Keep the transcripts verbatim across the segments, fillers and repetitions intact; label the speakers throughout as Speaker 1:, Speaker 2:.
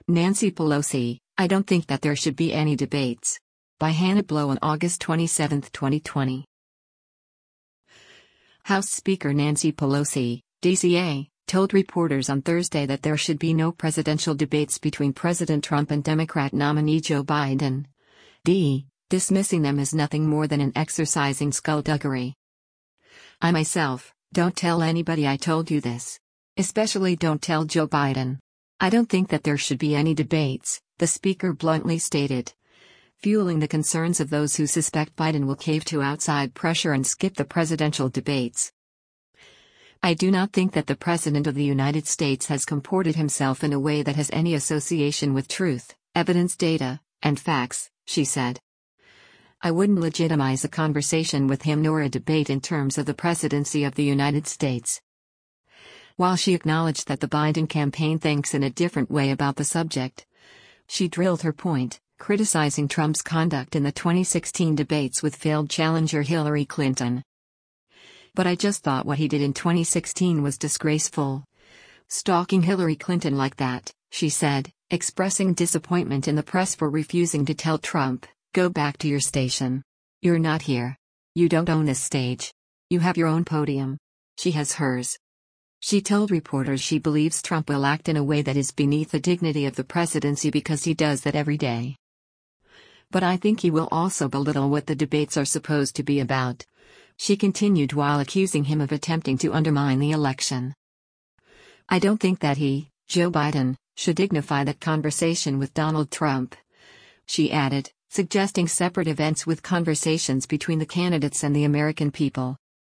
Speaker 1: Nancy Pelosi, I don't think that there should be any debates. By Hannah Blow on August twenty-seventh, twenty twenty. House Speaker Nancy Pelosi, D C A, told reporters on Thursday that there should be no presidential debates between President Trump and Democrat nominee Joe Biden. D. Dismissing them as nothing more than an exercise in skullduggery. I myself don't tell anybody I told you this. Especially don't tell Joe Biden. I don't think that there should be any debates, the speaker bluntly stated, fueling the concerns of those who suspect Biden will cave to outside pressure and skip the presidential debates. I do not think that the President of the United States has comported himself in a way that has any association with truth, evidence, data, and facts, she said. I wouldn't legitimize a conversation with him nor a debate in terms of the presidency of the United States. While she acknowledged that the Biden campaign thinks in a different way about the subject, she drilled her point, criticizing Trump's conduct in the twenty sixteen debates with failed challenger Hillary Clinton. But I just thought what he did in twenty sixteen was disgraceful. Stalking Hillary Clinton like that, she said, expressing disappointment in the press for refusing to tell Trump, go back to your station. You're not here. You don't own this stage. You have your own podium. She has hers. She told reporters she believes Trump will act in a way that is beneath the dignity of the presidency because he does that every day. But I think he will also belittle what the debates are supposed to be about, she continued while accusing him of attempting to undermine the election. I don't think that he, Joe Biden, should dignify that conversation with Donald Trump, she added, suggesting separate events with conversations between the candidates and the American people.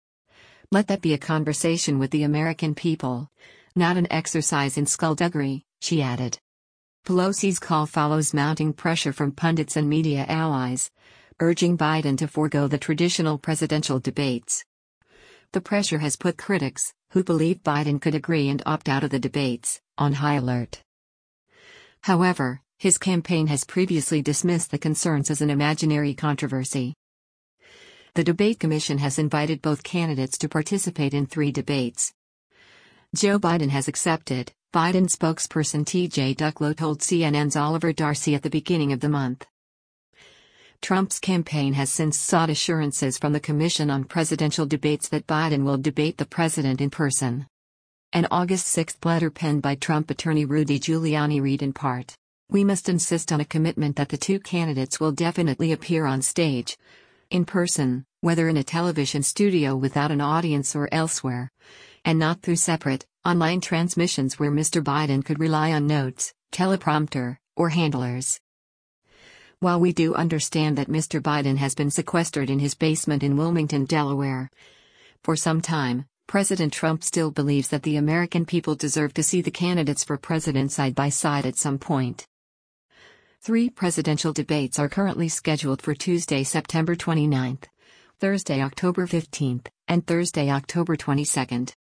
Speaker 1: Let that be a conversation with the American people, not an exercise in skullduggery, she added. Pelosi's call follows mounting pressure from pundits and media allies, urging Biden to forego the traditional presidential debates. The pressure has put critics, who believe Biden could agree and opt out of the debates, on high alert. However, his campaign has previously dismissed the concerns as an imaginary controversy. The Debate Commission has invited both candidates to participate in three debates. Joe Biden has accepted, Biden spokesperson T J Ducklo told C N N's Oliver Darcy at the beginning of the month. Trump's campaign has since sought assurances from the commission on presidential debates that Biden will debate the president in person. An August sixth letter penned by Trump attorney Rudy Giuliani read in part, "We must insist on a commitment that the two candidates will definitely appear on stage, in person, whether in a television studio without an audience or elsewhere, and not through separate, online transmissions where Mister Biden could rely on notes, teleprompter, or handlers." While we do understand that Mister Biden has been sequestered in his basement in Wilmington, Delaware, for some time, President Trump still believes that the American people deserve to see the candidates for president side by side at some point. Three presidential debates are currently scheduled for Tuesday, September twenty-ninth, Thursday, October fifteenth, and Thursday, October twenty-second.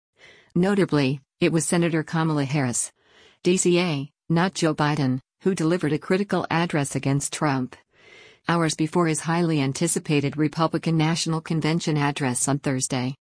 Speaker 1: Notably, it was Senator Kamala Harris, D C A, not Joe Biden, who delivered a critical address against Trump, hours before his highly anticipated Republican National Convention address on Thursday.